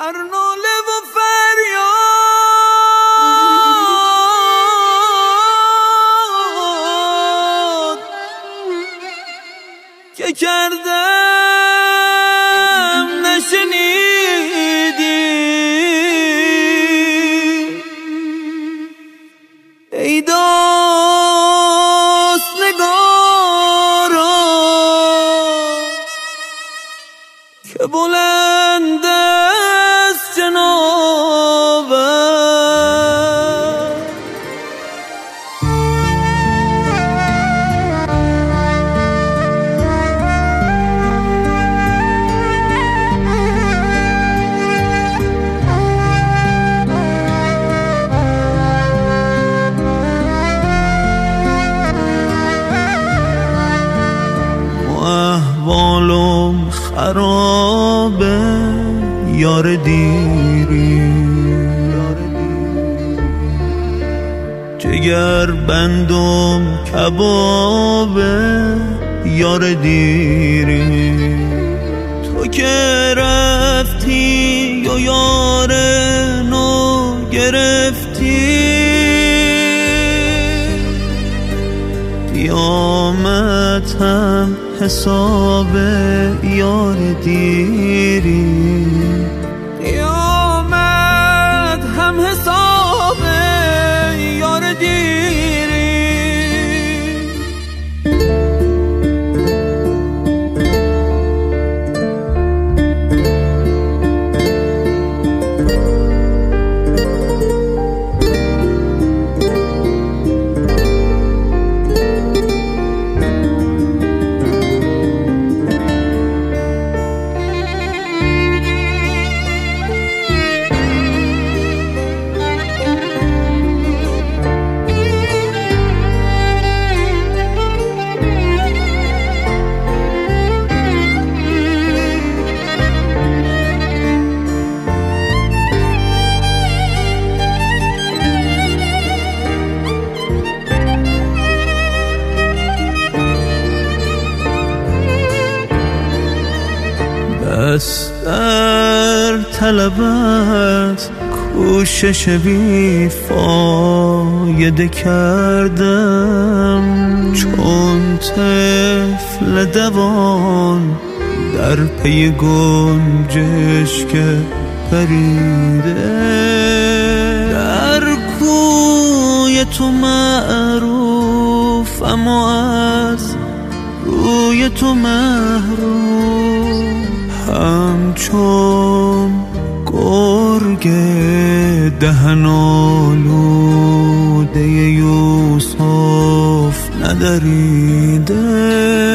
هر ناله و فریاد که کردم نشنیدی، ای داست نگارا که بلند است جنابت. احوالم خرابه یار دیری، جگر بندم کبابه یار دیری. تو که رفتی و یار نو گرفتی، قیامتم حساب یار دیری، قیامت هم حساب یار دیری. دست در طلبت کوشش بی فایده کردم، چون طفل دوان در پی گنجش که پریده. در کوی تو معروفم و از روی تو محروم، همچون گرگ دهن آلوده یوسف ندریده.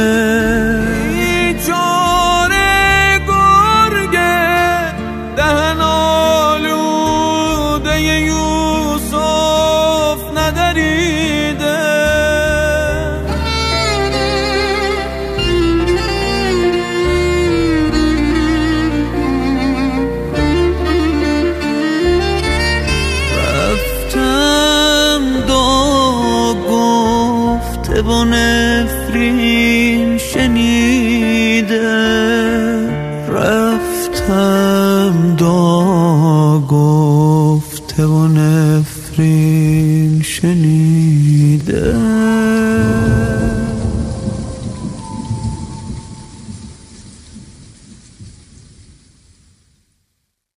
بیچاره گرگ دهن آلوده یوسف ندریده. با نفرین شنیده رفتم